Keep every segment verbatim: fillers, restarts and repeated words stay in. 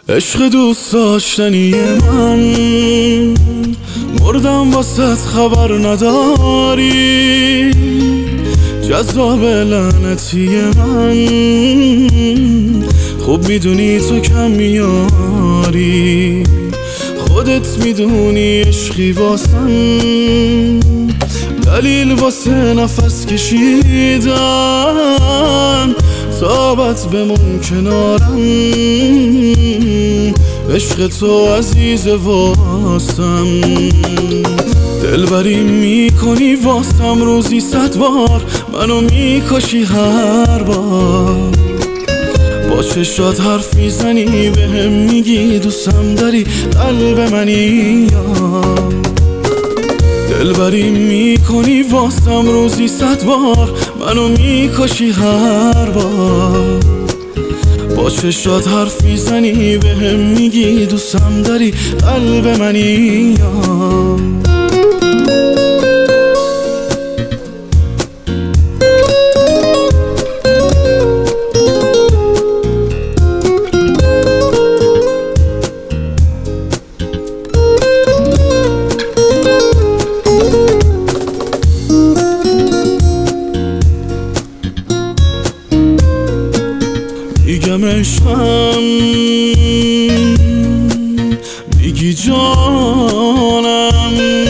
عشق دوست داشتنی من، مردم واسط خبر نداری. جذاب لعنتی من، خوب میدونی تو کم میاری. خودت میدونی عشقی واسم دلیل واسه نفس کشیدن. ثابت بمون کنارم، عشق تو عزیز واسم. دلبری میکنی واسم روزی صد بار، منو میکشی هر بار. با چشات حرف میزنی بهم میگی دوستم داری، قلب منی یا دلبری میکنی واسم روزی صد بار، منو میکشی هر بار. با چشات حرف میزنی بهم میگی دوستم داری، قلب منی یا میگم عشقم، میگی جانم،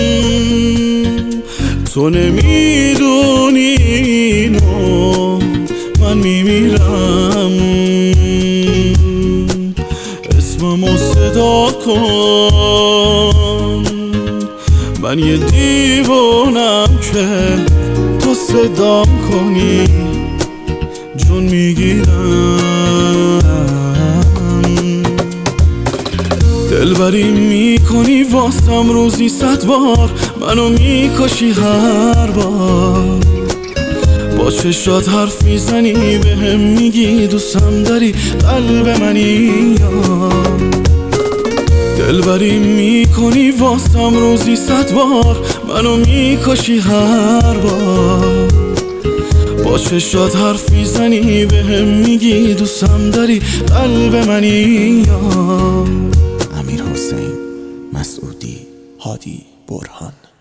تو نمیدونی اینو من میمیرم. اسممو صدا کن، من یه دیوانم که تو صدام کنی جون میگیرم. دلبری میکنی واسم روزی صد بار، منو میکشی هر بار. با چشات حرف میزنی بهم میگی دوستم داری، قلب منی یا دلبری میکنی واسم روزی صد بار، منو میکشی هر بار. با چشات حرف میزنی بهم میگی دوستم داری، قلب منی یا امیر حسین مسعودی هادی برهان.